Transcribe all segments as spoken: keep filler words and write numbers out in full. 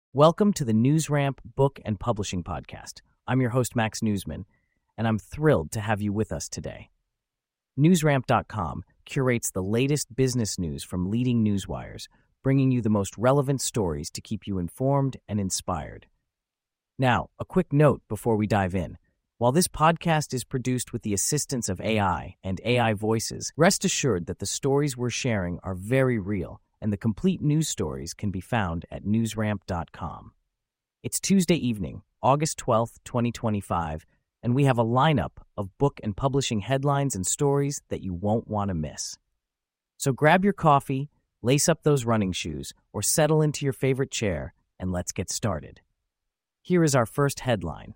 Welcome to the NewsRamp Book and Publishing Podcast. I'm your host, Max Newsman, and I'm thrilled to have you with us today. NewsRamp dot com curates the latest business news from leading newswires, bringing you the most relevant stories to keep you informed and inspired. Now, a quick note before we dive in. While this podcast is produced with the assistance of A I and A I voices, rest assured that the stories we're sharing are very real, and the complete news stories can be found at NewsRamp dot com. It's Tuesday evening, August twelfth, twenty twenty-five, and we have a lineup of book and publishing headlines and stories that you won't want to miss. So grab your coffee, lace up those running shoes, or settle into your favorite chair, and let's get started. Here is our first headline.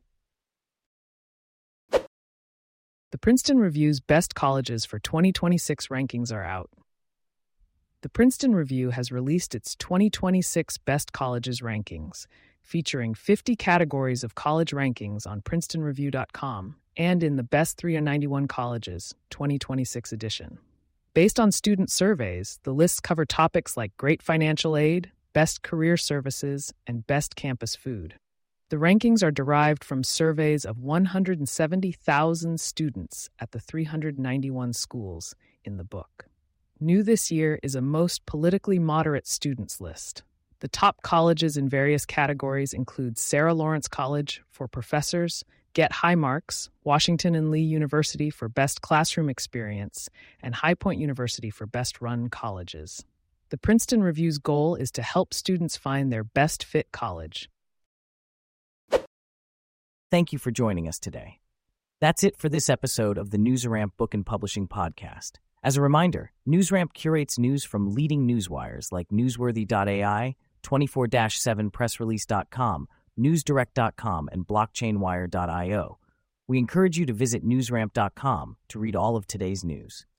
The Princeton Review's Best Colleges for twenty twenty-six rankings are out. The Princeton Review has released its twenty twenty-six Best Colleges rankings, featuring fifty categories of college rankings on Princeton Review dot com and in the Best three ninety-one Colleges twenty twenty-six edition. Based on student surveys, the lists cover topics like great financial aid, best career services, and best campus food. The rankings are derived from surveys of one hundred seventy thousand students at the three hundred ninety-one schools in the book. New this year is a most politically moderate students list. The top colleges in various categories include Sarah Lawrence College for professors, Get High Marks, Washington and Lee University for best classroom experience, and High Point University for best run colleges. The Princeton Review's goal is to help students find their best fit college. Thank you for joining us today. That's it for this episode of the NewsRamp Book and Publishing Podcast. As a reminder, NewsRamp curates news from leading newswires like Newsworthy dot A I, twenty-four seven press release dot com, NewsDirect dot com, and Blockchainwire dot io. We encourage you to visit NewsRamp dot com to read all of today's news.